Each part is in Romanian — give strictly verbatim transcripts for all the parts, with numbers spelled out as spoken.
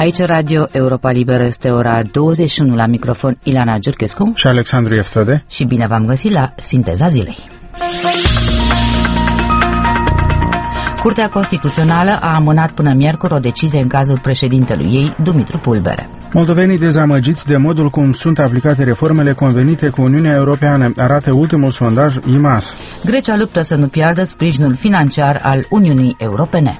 Aici Radio Europa Liberă, este ora douăzeci și unu, la microfon Ilana Giurchescu și Alexandru Eftode. Și bine v-am găsit la Sinteza Zilei. Curtea Constituțională a amânat până miercuri o decizie în cazul președintelui ei, Dumitru Pulbere. Moldovenii dezamăgiți de modul cum sunt aplicate reformele convenite cu Uniunea Europeană, arată ultimul sondaj I M A S. Grecia luptă să nu piardă sprijinul financiar al Uniunii Europene.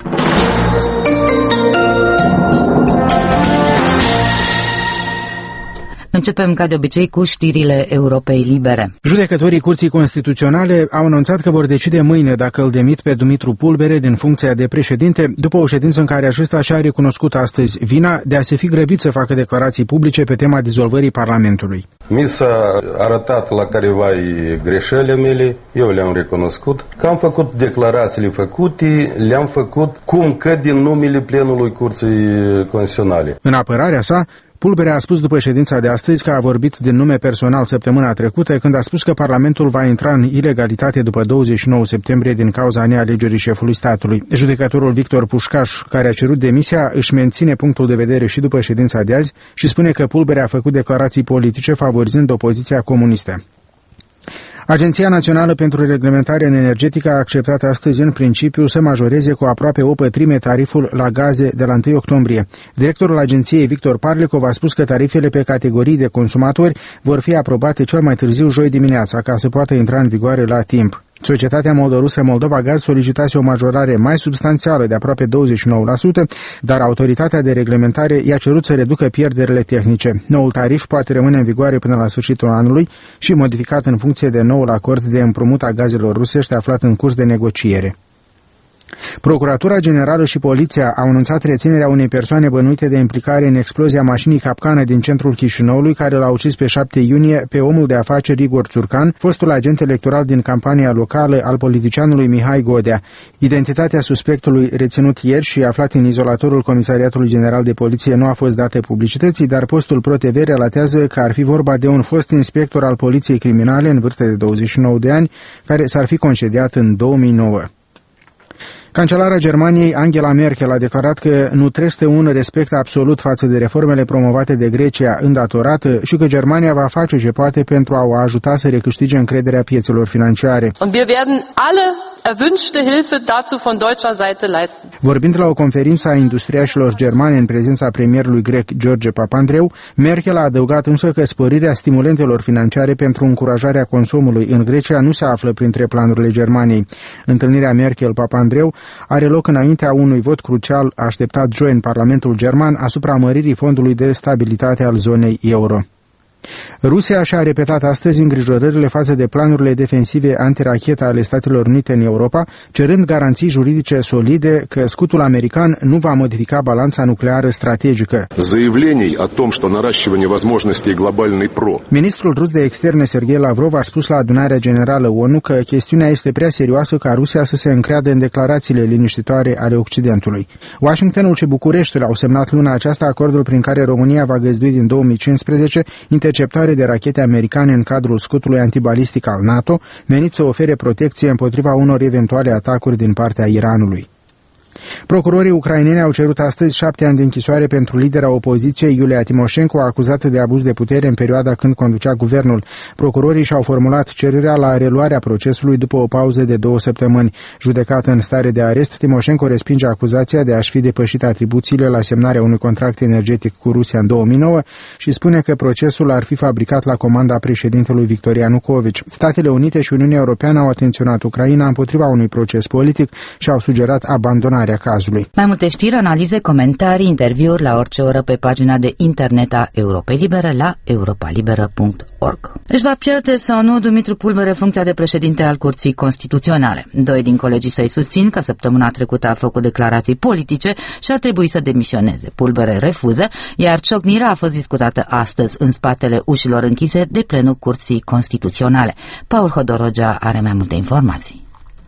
Începem, ca de obicei, cu știrile Europei Libere. Judecătorii Curții Constituționale au anunțat că vor decide mâine dacă îl demit pe Dumitru Pulbere din funcția de președinte, după o ședință în care acesta și-a recunoscut astăzi vina de a se fi grăbit să facă declarații publice pe tema dizolvării Parlamentului. Mi s-a arătat la careva greșelile mele, eu le-am recunoscut, că am făcut declarațiile făcute, le-am făcut cum că din numele plenului Curții Constituționale. În apărarea sa, Pulbere a spus după ședința de astăzi că a vorbit din nume personal săptămâna trecută, când a spus că Parlamentul va intra în ilegalitate după douăzeci și nouă septembrie din cauza nealegerii șefului statului. Judecătorul Victor Pușcaș, care a cerut demisia, își menține punctul de vedere și după ședința de azi și spune că Pulbere a făcut declarații politice favorizând opoziția comunistă. Agenția Națională pentru Reglementare Energetică a acceptat astăzi în principiu să majoreze cu aproape o pătrime tariful la gaze de la întâi octombrie. Directorul agenției, Victor Parlecov, a spus că tarifele pe categorii de consumatori vor fi aprobate cel mai târziu joi dimineața, ca să poată intra în vigoare la timp. Societatea moldorusă Moldova Gaz solicitase o majorare mai substanțială de aproape douăzeci și nouă la sută, dar autoritatea de reglementare i-a cerut să reducă pierderile tehnice. Noul tarif poate rămâne în vigoare până la sfârșitul anului și modificat în funcție de noul acord de împrumut a gazelor rusești aflat în curs de negociere. Procuratura Generală și Poliția au anunțat reținerea unei persoane bănuite de implicare în explozia mașinii capcană din centrul Chișinăului, care l-a ucis pe șapte iunie pe omul de afaceri Igor Țurcan, fostul agent electoral din campania locală al politicianului Mihai Godea. Identitatea suspectului reținut ieri și aflat în izolatorul Comisariatului General de Poliție nu a fost dată publicității, dar postul ProTV relatează că ar fi vorba de un fost inspector al Poliției Criminale în vârstă de douăzeci și nouă de ani, care s-ar fi concediat în două mii nouă. Cancelara Germaniei, Angela Merkel, a declarat că nu trește un respect absolut față de reformele promovate de Grecia îndatorată și că Germania va face ce poate pentru a o ajuta să recâștige încrederea piețelor financiare. Und wir werden alle erwünschte Hilfe dazu von deutscher Seite leisten. Vorbind la o conferință a industriașilor germani în prezența premierului grec George Papandreou, Merkel a adăugat însă că sporirea stimulentelor financiare pentru încurajarea consumului în Grecia nu se află printre planurile Germaniei. Întâlnirea Merkel-Papandreou are loc înaintea unui vot crucial așteptat joi în Parlamentul German asupra măririi fondului de stabilitate al zonei euro. Rusia și-a repetat astăzi îngrijorările față de planurile defensive antiracheta ale Statelor Unite în Europa, cerând garanții juridice solide că scutul american nu va modifica balanța nucleară strategică. Ministrul rus de externe Sergei Lavrov a spus la adunarea generală ONU că chestiunea este prea serioasă ca Rusia să se încreadă în declarațiile liniștitoare ale Occidentului. Washingtonul și Bucureștiul au semnat luna aceasta acordul prin care România va găzdui din două mii cincisprezece interceptare de rachete americane în cadrul scutului antibalistic al NATO, menit să ofere protecție împotriva unor eventuale atacuri din partea Iranului. Procurorii ucraineni au cerut astăzi șapte ani de închisoare pentru lidera opoziției Iulia Timoșenko, acuzată de abuz de putere în perioada când conducea guvernul. Procurorii și-au formulat cererea la reluarea procesului după o pauză de două săptămâni. Judecată în stare de arest, Timoșenko respinge acuzația de a-și fi depășit atribuțiile la semnarea unui contract energetic cu Rusia în două mii nouă și spune că procesul ar fi fabricat la comanda președintelui Victor Ianukovici. Statele Unite și Uniunea Europeană au atenționat Ucraina împotriva unui proces politic și au sugerat abandonarea cazului. Mai multe știri, analize, comentarii, interviuri la orice oră pe pagina de internet a Europei Libere la europa liberă punct org. Își va pierde sau nu Dumitru Pulbere funcția de președinte al Curții Constituționale. Doi din colegii săi susțin că săptămâna trecută a făcut declarații politice și ar trebui să demisioneze. Pulbere refuză, iar ciocnirea a fost discutată astăzi în spatele ușilor închise de plenul Curții Constituționale. Paul Hodorogea are mai multe informații.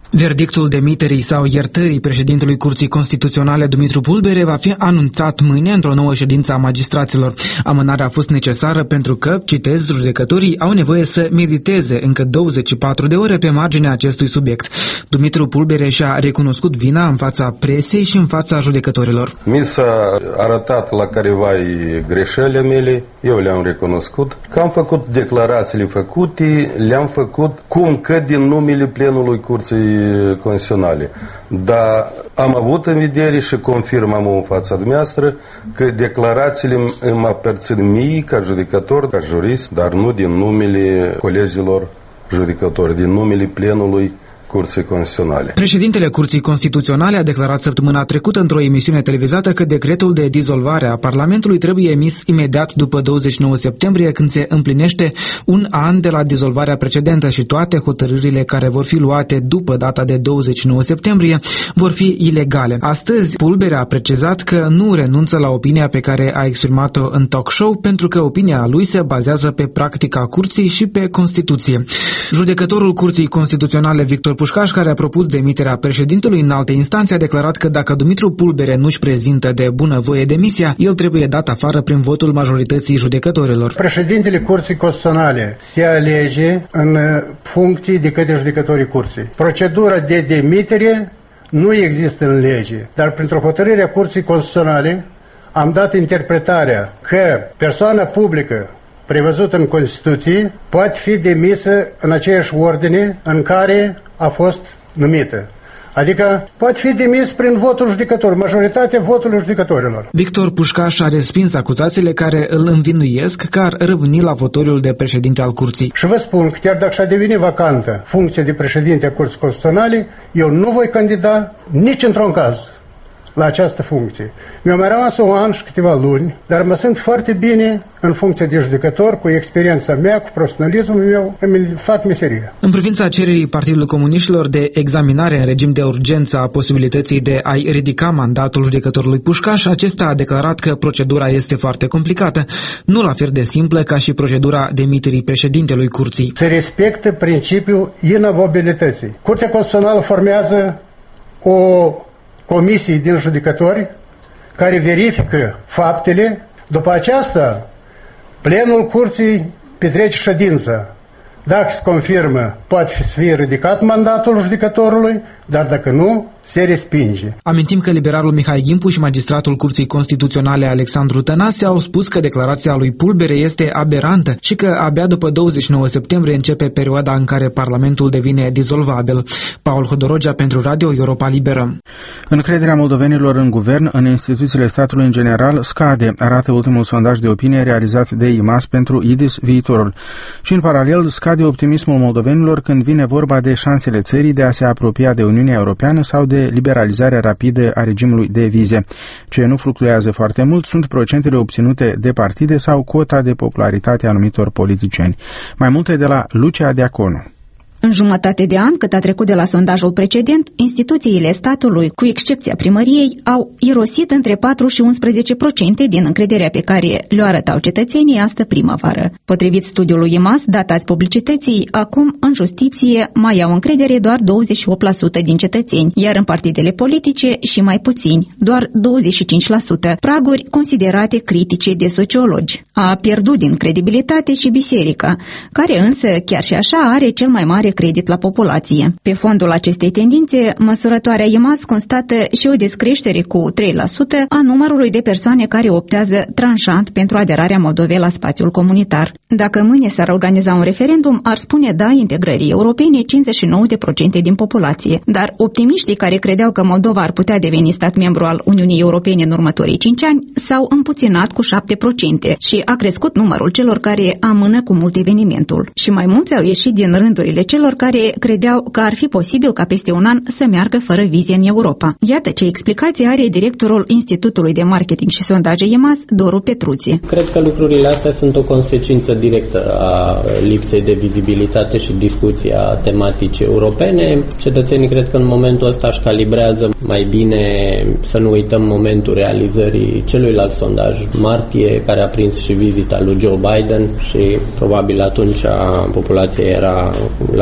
Verdictul demiterii sau iertării președintelui Curții Constituționale Dumitru Pulbere va fi anunțat mâine într-o nouă ședință a magistraților. Amânarea a fost necesară pentru că, citez, judecătorii au nevoie să mediteze încă douăzeci și patru de ore pe marginea acestui subiect. Dumitru Pulbere și-a recunoscut vina în fața presei și în fața judecătorilor. Mi s-a arătat la careva greșelile mele, eu le-am recunoscut, că am făcut declarațiile făcute, le-am făcut cum că din numele plenului Curții Constituționale. Dar am avut în vedere și confirmăm în fața dumneavoastră că declarațiile îmi aparțin mie ca judecător, ca jurist, dar nu din numele colegilor judecători, din numele plenului Curții Constituționale. Președintele Curții Constituționale a declarat săptămâna trecută într-o emisiune televizată că decretul de dizolvare a Parlamentului trebuie emis imediat după douăzeci și nouă septembrie, când se împlinește un an de la dizolvarea precedentă și toate hotărârile care vor fi luate după data de douăzeci și nouă septembrie vor fi ilegale. Astăzi, Pulbere a precizat că nu renunță la opinia pe care a exprimat-o în talk show, pentru că opinia lui se bazează pe practica Curții și pe Constituție. Judecătorul Curții Constituționale Victor Pușcaș, care a propus demiterea președintelui în alte instanțe, a declarat că dacă Dumitru Pulbere nu-și prezintă de bunăvoie demisia, el trebuie dat afară prin votul majorității judecătorilor. Președintele Curții Constituționale se alege în funcții de către judecătorii Curții. Procedura de demitere nu există în lege, dar printr-o hotărâre a Curții Constituționale am dat interpretarea că persoana publică prevăzut în Constituție poate fi demisă în aceeași ordine în care a fost numită. Adică poate fi demis prin votul judecător, majoritatea votului judecătorilor. Victor Pușcaș a respins acuzațiile care îl învinuiesc că ar reveni la votoriul de președinte al Curții. Și vă spun că chiar dacă și-a devenit vacantă funcția de președinte a Curții Constituționale, eu nu voi candida nici într-un caz la această funcție. Mi-a mai rămas un an și câteva luni, dar mă simt foarte bine în funcție de judecător, cu experiența mea, cu profesionalismul meu, îmi fac meseria. În privința cererii Partidului Comuniștilor de examinare în regim de urgență a posibilității de a-i ridica mandatul judecătorului Pușcaș, acesta a declarat că procedura este foarte complicată, nu la fel de simplă ca și procedura demiterii președintelui Curții. Se respectă principiul inamobilității. Curtea Constituțională formează o comisie din judecători care verifică faptele. După aceasta, plenul Curții petrece ședința. Dacă se confirmă, poate fi să fie ridicat mandatul judecătorului, dar dacă nu, se respinge. Amintim că liberalul Mihai Gimpu și magistratul Curții Constituționale Alexandru Tănase au spus că declarația lui Pulbere este aberantă și că abia după douăzeci și nouă septembrie începe perioada în care Parlamentul devine dizolvabil. Paul Hodorogea pentru Radio Europa Liberă. Încrederea moldovenilor în guvern, în instituțiile statului în general, scade, arată ultimul sondaj de opinie realizat de I M A S pentru I D I S Viitorul. Și în paralel scade optimismul moldovenilor când vine vorba de șansele țării de a se apropia de Uniunea Europeană sau de liberalizarea rapidă a regimului de vize. Ce nu fluctuează foarte mult sunt procentele obținute de partide sau cota de popularitate a anumitor politicieni. Mai multe de la Lucia Diaconu. În jumătate de an, cât a trecut de la sondajul precedent, instituțiile statului, cu excepția primăriei, au irosit între patru și unsprezece la sută din încrederea pe care le arătau cetățenii astă primăvară. Potrivit studiului I M A S, dat azi publicității, acum în justiție mai au încredere doar douăzeci și opt la sută din cetățeni, iar în partidele politice și mai puțini, doar douăzeci și cinci la sută, praguri considerate critice de sociologi. A pierdut din credibilitate și biserica, care însă, chiar și așa, are cel mai mare credit la populație. Pe fondul acestei tendințe, măsurătoarea I M A S constată și o descreștere cu trei la sută a numărului de persoane care optează tranșant pentru aderarea Moldovei la spațiul comunitar. Dacă mâine s-ar organiza un referendum, ar spune da integrării europene cincizeci și nouă la sută din populație, dar optimiștii care credeau că Moldova ar putea deveni stat membru al Uniunii Europene în următorii cinci ani s-au împuținat cu șapte la sută și a crescut numărul celor care amână cu mult evenimentul. Și mai mulți au ieșit din rândurile celor care credeau că ar fi posibil ca peste un an să meargă fără vize în Europa. Iată ce explicație are directorul Institutului de Marketing și Sondaje I M A S, Doru Petruții. Cred că lucrurile astea sunt o consecință directă a lipsei de vizibilitate și discuția tematice europene. Cetățenii cred că în momentul ăsta își calibrează mai bine, să nu uităm momentul realizării celuilalt sondaj, martie, care a prins și vizita lui Joe Biden și probabil atunci populația era la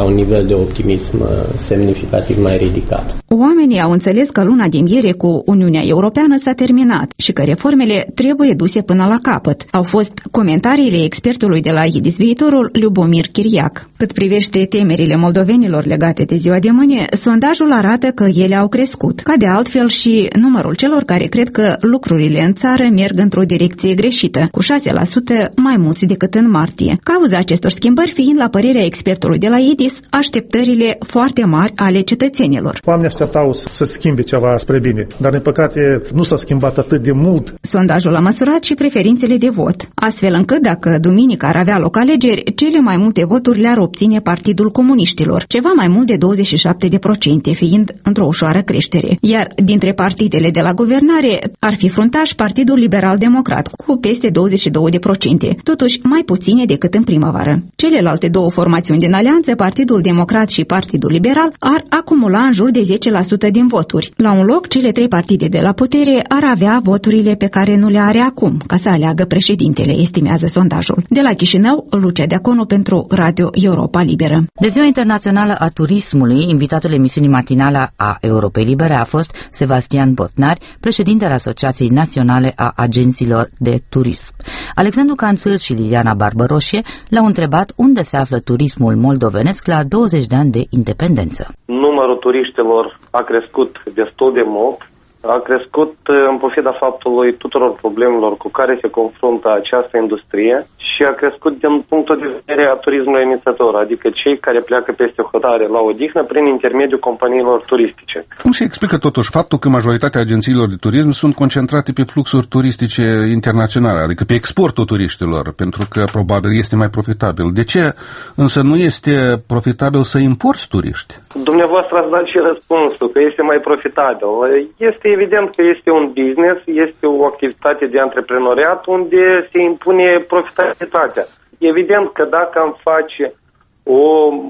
un nivel de optimism semnificativ mai ridicat. Oamenii au înțeles că luna de miere cu Uniunea Europeană s-a terminat și că reformele trebuie duse până la capăt. Au fost comentariile expertului de la I D I S Viitorul, Ljubomir Chiriac. Cât privește temerile moldovenilor legate de ziua de mâine, sondajul arată că ele au crescut. Ca de altfel și numărul celor care cred că lucrurile în țară merg într-o direcție greșită, cu șase la sută mai mulți decât în martie. Cauza acestor schimbări fiind, la părerea expertului de la I D I S, așteptările foarte mari ale cetățenilor. Oamenii așteptau să schimbe ceva spre bine, dar din păcate nu s-a schimbat atât de mult. Sondajul a măsurat și preferințele de vot, astfel încât dacă duminică ar avea loc alegeri, cele mai multe voturi le-ar obține Partidul Comuniștilor, ceva mai mult de douăzeci și șapte la sută, fiind într-o ușoară creștere. Iar dintre partidele de la guvernare ar fi fruntaș Partidul Liberal-Democrat, cu peste douăzeci și două la sută, totuși mai puține decât în primăvară. Celelalte două formațiuni din alianță, Partidul Democrat și Partidul Liberal, ar acumula în jur de zece la sută din voturi. La un loc, cele trei partide de la putere ar avea voturile pe care nu le are acum, ca să aleagă președintele, estimează sondajul. De la Chișinău, Lucia Deaconu pentru Radio Europa Liberă. De Ziua Internațională a Turismului, invitatul emisiunii matinale a Europei Libere a fost Sebastian Botnari, președintele Asociației Naționale a Agenților de Turism. Alexandru Canțâr și Liliana Barbăroșie l-au întrebat unde se află turismul moldovenesc la douăzeci de ani de independență. Numărul turiștilor a crescut destul de mult. A crescut în pofida faptului tuturor problemelor cu care se confruntă această industrie și a crescut din punctul de vedere a turismului emițător, adică cei care pleacă peste hotare la odihnă prin intermediul companiilor turistice. Cum se explică totuși faptul că majoritatea agențiilor de turism sunt concentrate pe fluxuri turistice internaționale, adică pe exportul turiștilor, pentru că probabil este mai profitabil? De ce însă nu este profitabil să importi turiști? Dumneavoastră ați dat și răspunsul că este mai profitabil. Este evident că este un business, este o activitate de antreprenoriat unde se impune profitabilitatea. Evident că dacă am face o,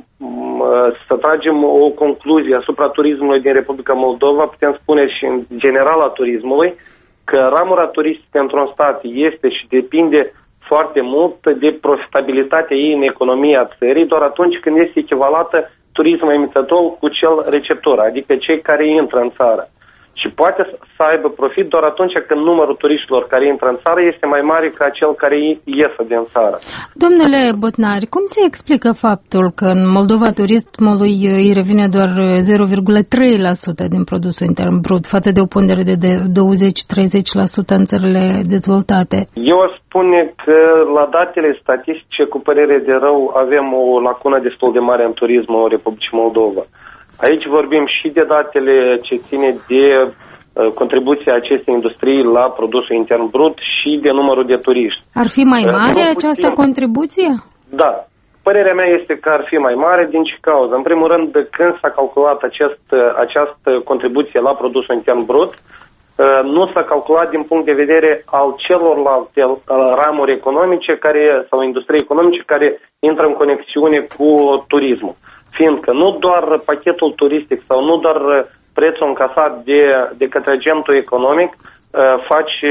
să tragem o concluzie asupra turismului din Republica Moldova, putem spune și în general a turismului, că ramura turistică într-un stat este și depinde foarte mult de profitabilitatea ei în economia țării, doar atunci când este echivalată turismul emițător cu cel receptor, adică cei care intră în țară. Și poate să aibă profit doar atunci când numărul turiștilor care intră în țară este mai mare ca cel care iese din țară. Domnule Botnari, cum se explică faptul că în Moldova turismului îi revine doar zero virgulă trei la sută din produsul intern brut, față de o pondere de douăzeci la treizeci la sută în țările dezvoltate? Eu aș spune că la datele statistice, cu părere de rău, avem o lacună destul de mare în turismul Republicii Moldova. Aici vorbim și de datele ce ține de uh, contribuția acestei industrii la produsul intern brut și de numărul de turiști. Ar fi mai mare uh, această puțin. contribuție? Da. Părerea mea este că ar fi mai mare. Din ce cauză? În primul rând, când s-a calculat acest, această contribuție la produsul intern brut, uh, nu s-a calculat din punct de vedere al celorlalte uh, ramuri economice care, sau industrie economice care intră în conexiune cu turismul. Fiindcă nu doar pachetul turistic sau nu doar prețul încasat de, de către agentul economic face,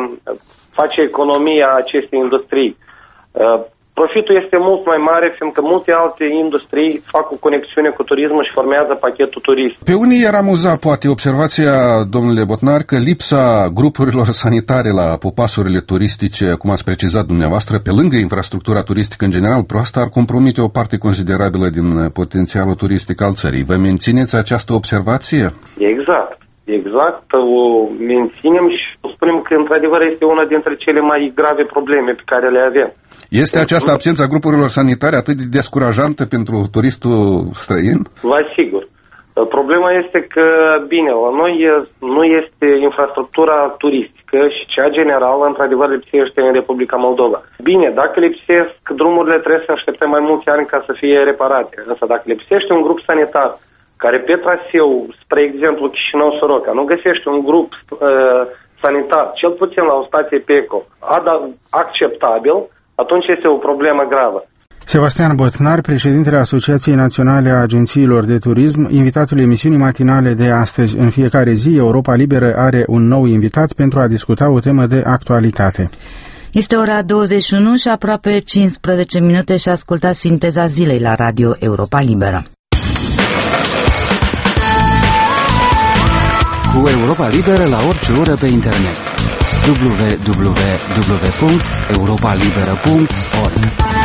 face economia acestei industrii. Profitul este mult mai mare, fiindcă multe alte industrii fac o conexiune cu turismul și formează pachetul turistic. Pe unii i-ar amuza, poate, observația, domnule Botnar, că lipsa grupurilor sanitare la popasurile turistice, cum ați precizat dumneavoastră, pe lângă infrastructura turistică în general proastă, ar compromite o parte considerabilă din potențialul turistic al țării. Vă mențineți această observație? Exact. Exact, o menținem și spunem că într-adevăr este una dintre cele mai grave probleme pe care le avem. Este această absență a grupurilor sanitare atât de descurajantă pentru turistul străin? Vă asigur. Problema este că, bine, la noi nu este infrastructura turistică și cea generală, într-adevăr, lipsește în Republica Moldova. Bine, dacă lipsesc drumurile, trebuie să așteptăm mai mulți ani ca să fie reparate. Însă dacă lipsește un grup sanitar care pe traseu, spre exemplu Chișinău-Soroca, nu găsește un grup uh, sanitar, cel puțin la o stație PECO, acceptabil, atunci este o problemă gravă. Sebastian Botnar, președintele Asociației Naționale a Agențiilor de Turism, invitatul emisiunii matinale de astăzi. În fiecare zi, Europa Liberă are un nou invitat pentru a discuta o temă de actualitate. Este ora douăzeci și unu și aproape cincisprezece minute și ascultați sinteza zilei la Radio Europa Liberă. Cu Europa Liberă la orice oră pe internet. w w w punct europa liberă punct org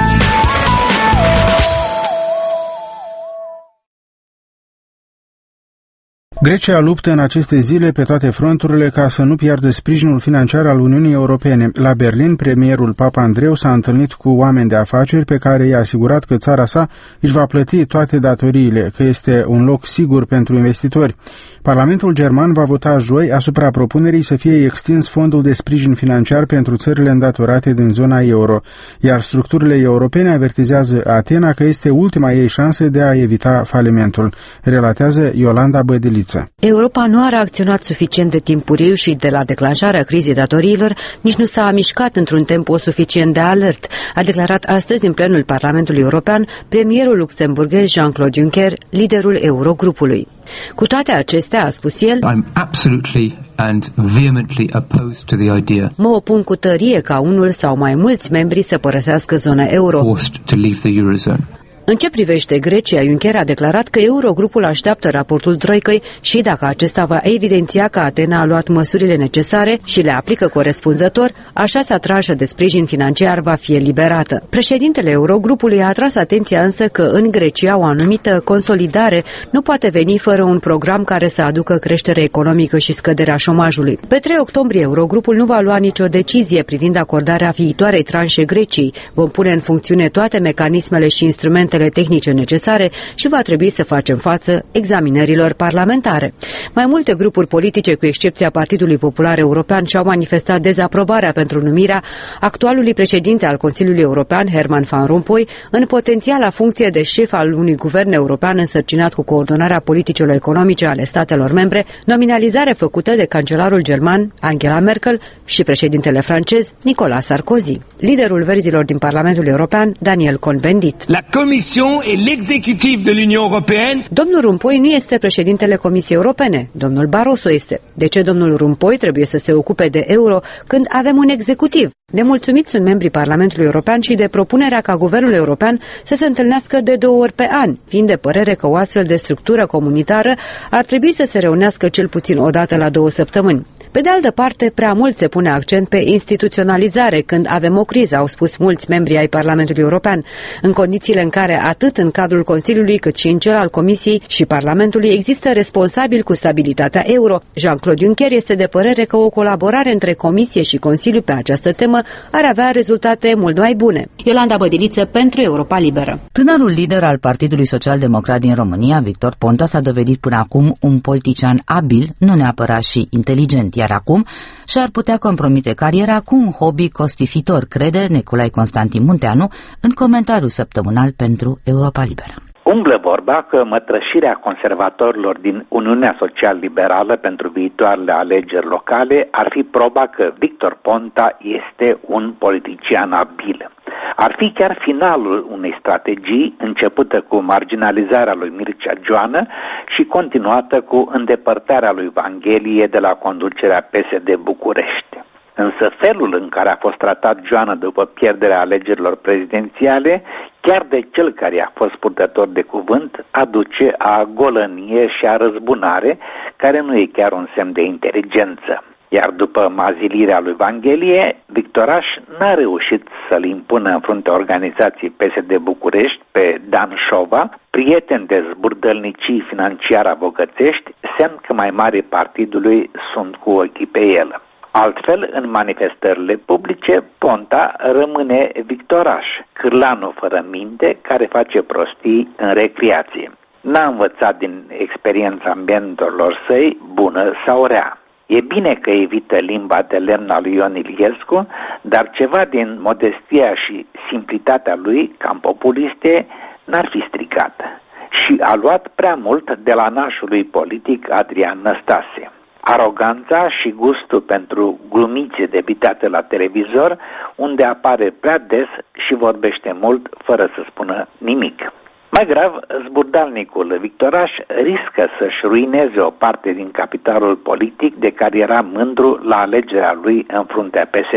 Grecia luptă în aceste zile pe toate fronturile ca să nu piardă sprijinul financiar al Uniunii Europene. La Berlin, premierul Papandreou s-a întâlnit cu oameni de afaceri pe care i-a asigurat că țara sa își va plăti toate datoriile, că este un loc sigur pentru investitori. Parlamentul german va vota joi asupra propunerii să fie extins fondul de sprijin financiar pentru țările îndatorate din zona euro, iar structurile europene avertizează Atena că este ultima ei șansă de a evita falimentul, relatează Iolanda Bădeliță. Europa nu a reacționat suficient de timpuriu și de la declanșarea crizei datoriilor nici nu s-a mișcat într-un tempo suficient de alert, a declarat astăzi în plenul Parlamentului European premierul luxemburghez Jean-Claude Juncker, liderul Eurogrupului. Cu toate acestea, a spus el, I'm absolutely and vehemently opposed to the idea mă opun cu tărie ca unul sau mai mulți membri să părăsească zona euro. forced to leave the Eurozone. În ce privește Grecia, Juncker a declarat că Eurogrupul așteaptă raportul Troicăi și dacă acesta va evidenția că Atena a luat măsurile necesare și le aplică corespunzător, așa se tranșă de sprijin financiar va fi eliberată. Președintele Eurogrupului a atras atenția însă că în Grecia o anumită consolidare nu poate veni fără un program care să aducă creștere economică și scăderea șomajului. Pe trei octombrie, Eurogrupul nu va lua nicio decizie privind acordarea viitoarei tranșe Greciei. Vom pune în funcțiune toate mecanismele și instrumentele tehnice necesare și va trebui să facem față examinărilor parlamentare. Mai multe grupuri politice, cu excepția Partidului Popular European, și-au manifestat dezaprobarea pentru numirea actualului președinte al Consiliului European, Herman Van Rompuy, în potențiala funcție de șef al unui guvern european însărcinat cu coordonarea politicilor economice ale statelor membre, nominalizare făcută de cancelarul german Angela Merkel și președintele francez Nicolas Sarkozy. Liderul verzilor din Parlamentul European, Daniel Cohn-Bendit. La Comisia et l'exécutif de l'Union européenne. Domnul Rompuy nu este președintele Comisiei Europene, domnul Barroso este. De ce domnul Rompuy trebuie să se ocupe de euro când avem un executiv? Nemulțumiți sunt membrii Parlamentului European și de propunerea ca Guvernul European să se întâlnească de două ori pe an, fiind de părere că o astfel de structură comunitară ar trebui să se reunească cel puțin o dată la două săptămâni. Pe de altă parte, prea mult se pune accent pe instituționalizare când avem o criză, au spus mulți membri ai Parlamentului European, în condițiile în care atât în cadrul Consiliului cât și în cel al Comisiei și Parlamentului există responsabili cu stabilitatea euro. Jean-Claude Juncker este de părere că o colaborare între Comisie și Consiliu pe această temă ar avea rezultate mult mai bune. Iolanda Bădeliță pentru Europa Liberă. Tânărul lider al Partidului Social-Democrat din România, Victor Ponta, s-a dovedit până acum un politician abil, nu neapărat și inteligent, iar acum și-ar putea compromite cariera cu un hobby costisitor, crede Nicolae Constantin Munteanu în comentariul săptămânal pentru Europa Liberă. Umblă vorba că mătrășirea conservatorilor din Uniunea Social-Liberală pentru viitoarele alegeri locale ar fi proba că Victor Ponta este un politician abil. Ar fi chiar finalul unei strategii începută cu marginalizarea lui Mircea Joană și continuată cu îndepărtarea lui Vanghelie de la conducerea P S D București. Însă felul în care a fost tratat Joană după pierderea alegerilor prezidențiale, chiar de cel care a fost purtător de cuvânt, aduce a golănie și a răzbunare, care nu e chiar un semn de inteligență. Iar după mazilirea lui Vanghelie, Victoraș n-a reușit să-l impună în fruntea organizației P S D București pe Dan Șova, prieten de zburdălnicii financiar-abogățești, semn că mai mari partidului sunt cu ochii pe el. Altfel, în manifestările publice, Ponta rămâne Victoraș, cârlanul fără minte care face prostii în recreație. N-a învățat din experiența mentorilor săi, bună sau rea. E bine că evită limba de lemn a lui Ion Iliescu, dar ceva din modestia și simplitatea lui, cam populiste, n-ar fi stricat. Și a luat prea mult de la nașul lui politic Adrian Năstase. Aroganța și gustul pentru glumițe debitate la televizor, unde apare prea des și vorbește mult fără să spună nimic. Mai grav, zburdalnicul Victoraș riscă să-și ruineze o parte din capitalul politic de care era mândru la alegerea lui în fruntea P S D.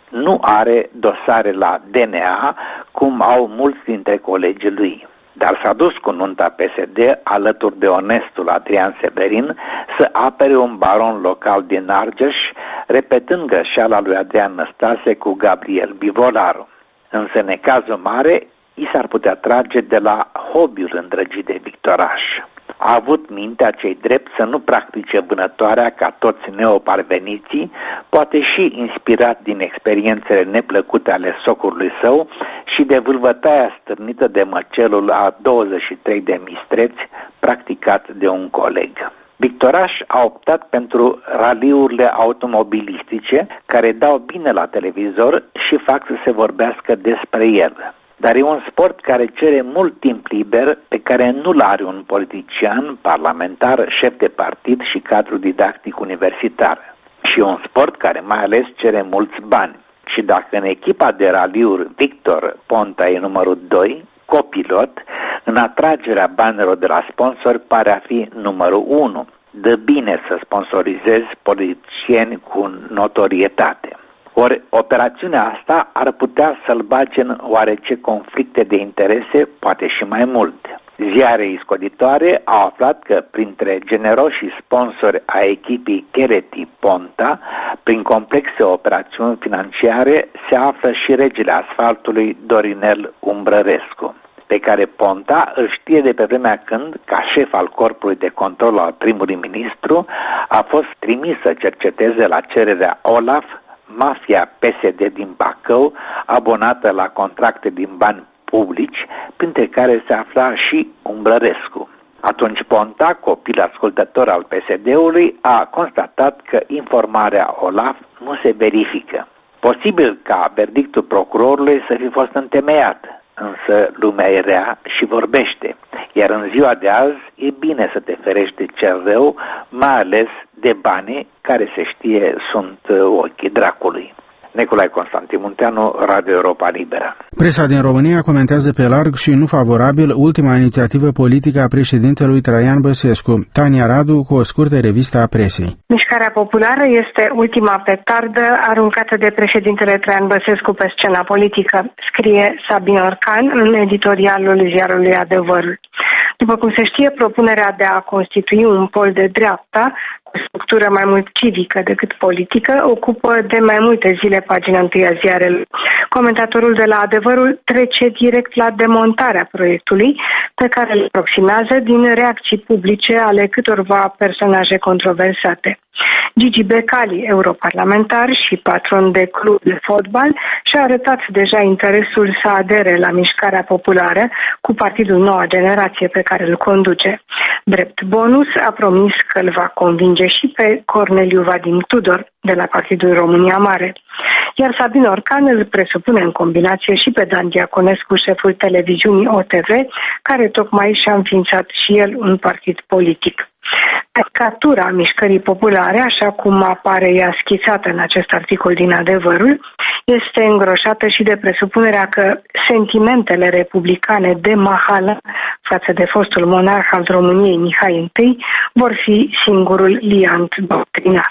nu are dosare la D N A, cum au mulți dintre colegii lui. Dar s-a dus cu nunta P S D alături de onestul Adrian Severin să apere un baron local din Argeș, repetând greșeala lui Adrian Năstase cu Gabriel Bivolaru. Însă, în necazul mare, i s-ar putea trage de la hobby-ul îndrăgit de Victoraș. A avut mintea cei drept să nu practice vânătoarea ca toți neoparveniții, poate și inspirat din experiențele neplăcute ale socrului său și de vâlvătaia stârnită de măcelul a douăzeci și trei de mistreți practicat de un coleg. Victoraș a optat pentru raliurile automobilistice, care dau bine la televizor și fac să se vorbească despre el. Dar e un sport care cere mult timp liber, pe care nu-l are un politician, parlamentar, șef de partid și cadru didactic universitar. Și e un sport care mai ales cere mulți bani. Și dacă în echipa de raliuri Victor Ponta e numărul doi, copilot, în atragerea banilor de la sponsori pare a fi numărul unu. Dă bine să sponsorizezi politicieni cu notorietate. Ori operațiunea asta ar putea să-l bage în oarece conflicte de interese, poate și mai mult. Ziare iscoditoare au aflat că printre generoșii sponsori a echipii Chereti Ponta, prin complexe operațiuni financiare, se află și regele asfaltului Dorinel Umbrărescu, pe care Ponta îl știe de pe vremea când, ca șef al corpului de control al primului ministru, a fost trimis să cerceteze la cererea Olaf mafia P S D din Bacău, abonată la contracte din bani publici, printre care se afla și Umbrărescu. Atunci Ponta, copil ascultător al P S D-ului, a constatat că informarea Olaf nu se verifică. Posibil ca verdictul procurorului să fi fost întemeiat, însă lumea e rea și vorbește. Iar în ziua de azi e bine să te ferești de cel rău, mai ales de bani care se știe sunt ochii dracului. Nicolae Constantin Munteanu, Radio Europa Liberă. Presa din România comentează pe larg și nu favorabil ultima inițiativă politică a președintelui Traian Băsescu. Tania Radu cu o scurtă revistă a presei. Mișcarea populară este ultima petardă aruncată de președintele Traian Băsescu pe scena politică, scrie Sabin Orcan în editorialul ziarului Adevărul. După cum se știe, propunerea de a constitui un pol de dreapta, o structură mai mult civică decât politică, ocupă de mai multe zile pagina întâi a ziarelor. Comentatorul de la Adevărul trece direct la demontarea proiectului, pe care îl aproximează din reacții publice ale câtorva personaje controversate. Gigi Becali, europarlamentar și patron de club de fotbal, și-a arătat deja interesul să adere la mișcarea populară cu partidul Noua Generație pe care îl conduce. Drept bonus, a promis că îl va convinge și pe Corneliu Vadim Tudor de la Partidul România Mare. Iar Sabin Orcan îl presupune în combinație și pe Dan Diaconescu, șeful televiziunii O T V, care tocmai și-a înființat și el un partid politic. Caricatura mișcării populare, așa cum apare ea schițată în acest articol din Adevărul, este îngroșată și de presupunerea că sentimentele republicane de mahală față de fostul monarh al României Mihai întâi vor fi singurul liant doctrinar.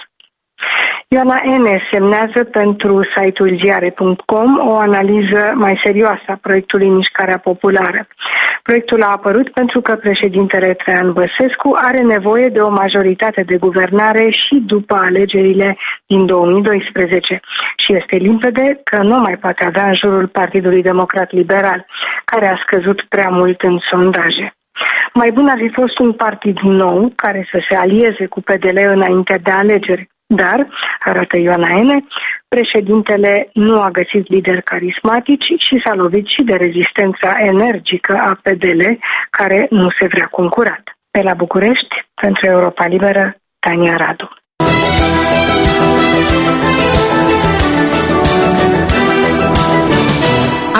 Ioana N. semnează pentru site-ul ziare punct com o analiză mai serioasă a proiectului Mișcarea Populară. Proiectul a apărut pentru că președintele Traian Băsescu are nevoie de o majoritate de guvernare și după alegerile din două mii doisprezece și este limpede că nu mai poate avea în jurul Partidului Democrat Liberal, care a scăzut prea mult în sondaje. Mai bun ar fi fost un partid nou care să se alieze cu P D L înainte de alegeri. Dar, arată Ioana N., președintele nu a găsit lideri carismatici și s-a lovit și de rezistența energică a P D L, care nu se vrea concurat. Pe la București, pentru Europa Liberă, Tania Radu.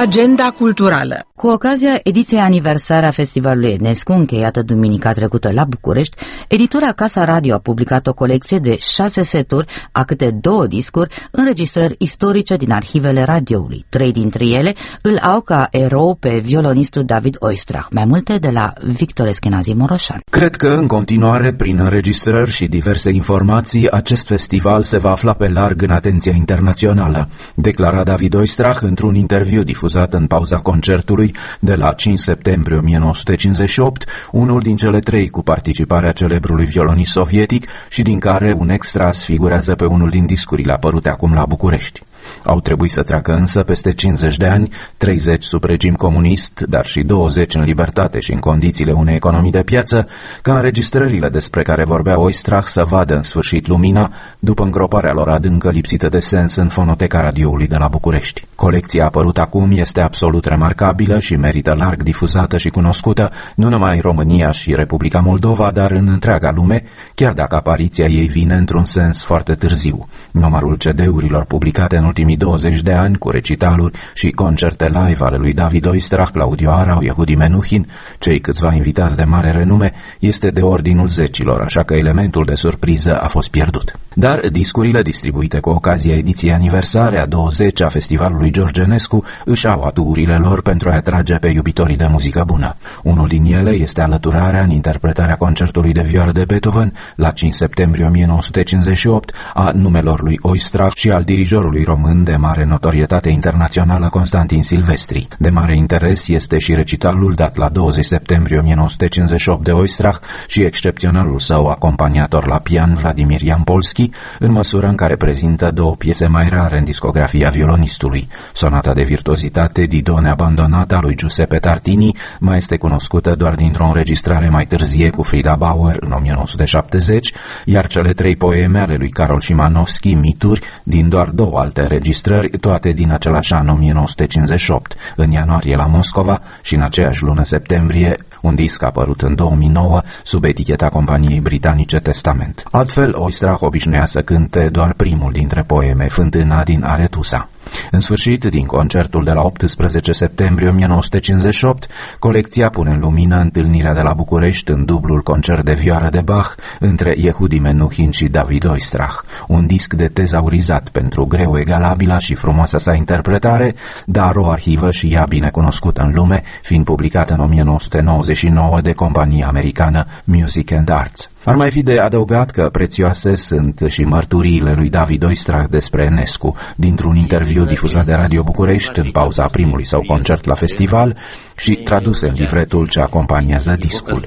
Agenda culturală. Cu ocazia ediției aniversare a Festivalului Enescu, încheiată duminica trecută la București, editura Casa Radio a publicat o colecție de șase seturi, a câte două discuri, înregistrări istorice din arhivele radioului. Trei dintre ele îl au ca erou pe violonistul David Oistrach. Mai multe de la Victor Eschenazi Moroșan. Cred că, în continuare, prin înregistrări și diverse informații, acest festival se va afla pe larg în atenția internațională, declara David Oistrach într-un interviu difuzat în pauza concertului de la cinci septembrie o mie nouă sute cincizeci și opt, unul din cele trei cu participarea celebrului violonist sovietic și din care un extras figurează pe unul din discurile apărute acum la București. Au trebuit să treacă însă peste cincizeci de ani, treizeci sub regim comunist, dar și douăzeci în libertate și în condițiile unei economii de piață, ca înregistrările despre care vorbea Oistrach să vadă în sfârșit lumina, după îngroparea lor adâncă lipsită de sens în fonoteca radioului de la București. Colecția apărută acum este absolut remarcabilă și merită larg difuzată și cunoscută, nu numai în România și Republica Moldova, dar în întreaga lume, chiar dacă apariția ei vine într-un sens foarte târziu. Numărul C D-urilor publicate în ultimii douăzeci de ani, cu recitaluri și concerte live ale lui David Oistrach, Claudio Arau, Yehudi Menuhin, cei câțiva invitați de mare renume, este de ordinul zecilor, așa că elementul de surpriză a fost pierdut. Dar discurile distribuite cu ocazia ediției aniversare a douăzeci a Festivalului George Enescu își au aturile lor pentru a atrage pe iubitorii de muzică bună. Unul din ele este alăturarea în interpretarea concertului de vioară de Beethoven la cinci septembrie o mie nouă sute cincizeci și opt a numelor lui Oistrach și al dirijorului român de mare notorietate internațională Constantin Silvestri. De mare interes este și recitalul dat la douăzeci septembrie o mie nouă sute cincizeci și opt de Oistrach și excepționalul său acompaniator la pian Vladimir Jampolski, în măsură în care prezintă două piese mai rare în discografia violonistului. Sonata de virtuozitate Didone abandonata lui Giuseppe Tartini mai este cunoscută doar dintr-o înregistrare mai târzie cu Frida Bauer în o mie nouă sute șaptezeci, iar cele trei poeme ale lui Karol Szymanowski, Mituri, din doar două alte înregistrări, toate din același an o mie nouă sute cincizeci și opt, în ianuarie la Moscova și în aceeași lună septembrie, un disc apărut în două mii nouă sub eticheta companiei britanice Testament. Altfel, Oistrach obișnuia să cânte doar primul dintre poeme, Fântâna din Aretusa. În sfârșit, din concertul de la optsprezece septembrie o mie nouă sute cincizeci și opt, colecția pune în lumină întâlnirea de la București în dublul concert de vioară de Bach între Yehudi Menuhin și David Oistrach, un disc de tezaurizat pentru greu egalabila și frumoasa sa interpretare, dar o arhivă și ea bine cunoscută în lume, fiind publicată în o mie nouă sute nouăzeci și nouă de compania americană Music and Arts. Ar mai fi de adăugat că prețioase sunt și mărturiile lui David Oistrach despre Enescu, dintr-un interviu difuzat de Radio București în pauza primului său concert la festival și traduse în livretul ce acompaniază discul.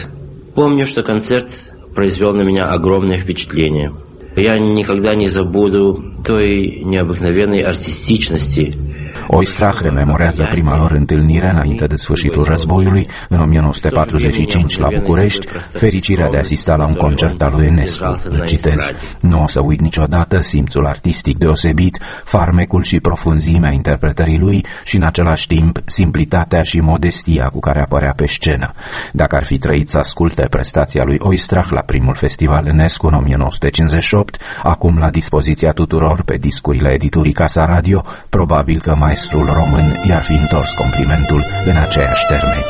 Помню, что концерт произвел на меня огромное впечатление. Я никогда не забуду той необыкновенной артистичности. Oistrach rememorează prima lor întâlnire înainte de sfârșitul războiului, în o mie nouă sute patruzeci și cinci la București, fericirea de a asista la un concert al lui Enescu. Îl citez: nu o să uit niciodată simțul artistic deosebit, farmecul și profunzimea interpretării lui și, în același timp, simplitatea și modestia cu care apărea pe scenă. Dacă ar fi trăit să asculte prestația lui Oistrach la primul festival Enescu în o mie nouă sute cincizeci și opt, acum la dispoziția tuturor pe discurile editurii Casa Radio, probabil că maestrul român i-ar fi întors complimentul în aceiași termeni.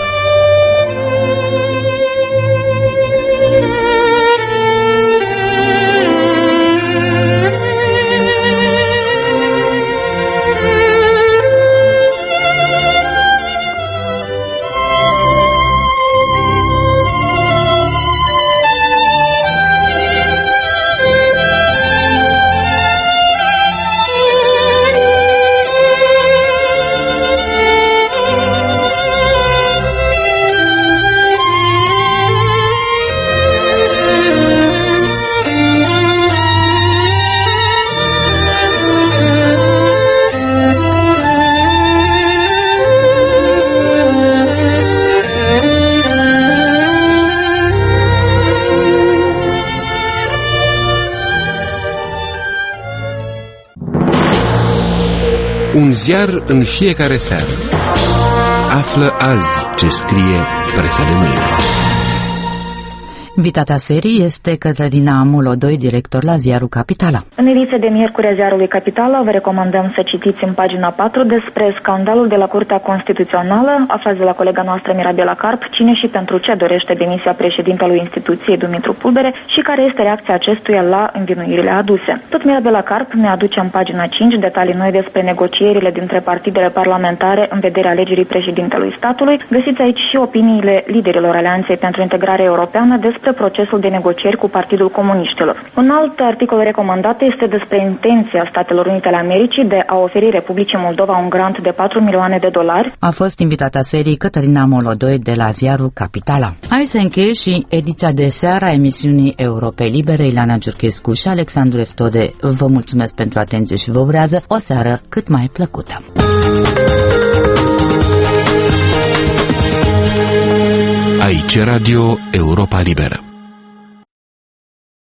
Un ziar în fiecare seară. Află azi ce scrie presele mâine. Invitata serii este Cătălina Molodoi, director la ziarul Capitala. În ediția de miercuri a ziarului Capitala vă recomandăm să citiți în pagina patru despre scandalul de la Curtea Constituțională. Aflați de la colega noastră Mirabela Carp cine și pentru ce dorește demisia președintelui instituției Dumitru Pulbere și care este reacția acestuia la învinuirile aduse. Tot Mirabela Carp ne aduce în pagina cinci detalii noi despre negocierile dintre partidele parlamentare în vederea alegerii președintelui statului. Găsiți aici și opiniile liderilor Alianței pentru Integrare Europeană despre procesul de negocieri cu Partidul Comuniștilor. Un alt articol recomandat este despre intenția Statelor Unite ale Americii de a oferi Republicii Moldova un grant de patru milioane de dolari. A fost invitata serii Cătălina Molodoi de la ziarul Capitala. Aici se încheie și ediția de seară a emisiunii Europei Libere. Ileana Giurchescu și Alexandru Eftode vă mulțumesc pentru atenție și vă urează o seară cât mai plăcută. Aici Radio Europa Liberă.